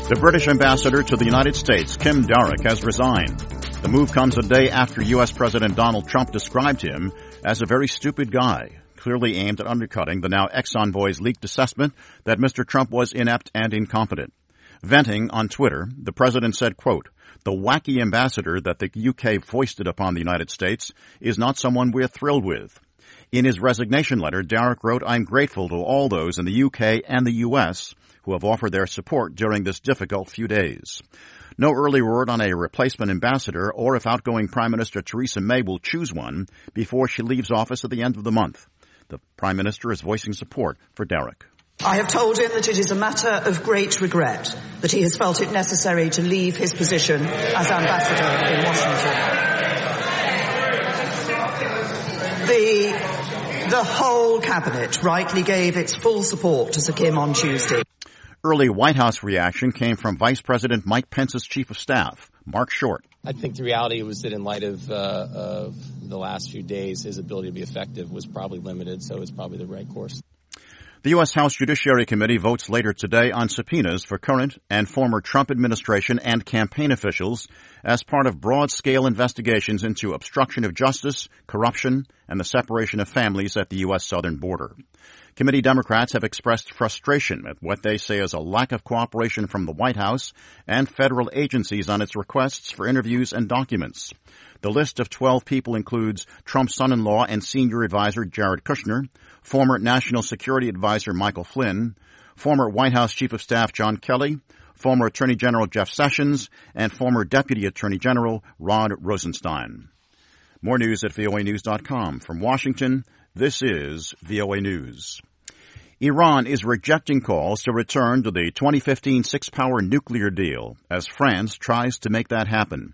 The British ambassador to the United States, Kim Darroch, has resigned. The move comes a day after U.S. President Donald Trump described him as a very stupid guy, clearly aimed at undercutting the now ex-envoy's leaked assessment that Mr. Trump was inept and incompetent. Venting on Twitter, the president said, quote, "The wacky ambassador that the UK foisted upon the United States is not someone we're thrilled with." In his resignation letter, Darroch wrote, "I'm grateful to all those in the UK and the US who have offered their support during this difficult few days." No early word on a replacement ambassador or if outgoing Prime Minister Theresa May will choose one before she leaves office at the end of the month. The Prime Minister is voicing support for Darroch. I have told him that it is a matter of great regret that he has felt it necessary to leave his position as ambassador in Washington. The whole cabinet rightly gave its full support to Sir Kim on Tuesday. Early White House reaction came from Vice President Mike Pence's Chief of Staff, Mark Short. I think the reality was that in light of the last few days, his ability to be effective was probably limited, so it's probably the right course. The U.S. House Judiciary Committee votes later today on subpoenas for current and former Trump administration and campaign officials as part of broad-scale investigations into obstruction of justice, corruption, and the separation of families at the U.S. southern border. Committee Democrats have expressed frustration at what they say is a lack of cooperation from the White House and federal agencies on its requests for interviews and documents. The list of 12 people includes Trump's son-in-law and senior advisor Jared Kushner, former National Security Advisor Michael Flynn, former White House Chief of Staff John Kelly, former Attorney General Jeff Sessions, and former Deputy Attorney General Rod Rosenstein. More news at voanews.com. From Washington, this is VOA News. Iran is rejecting calls to return to the 2015 six-power nuclear deal as France tries to make that happen.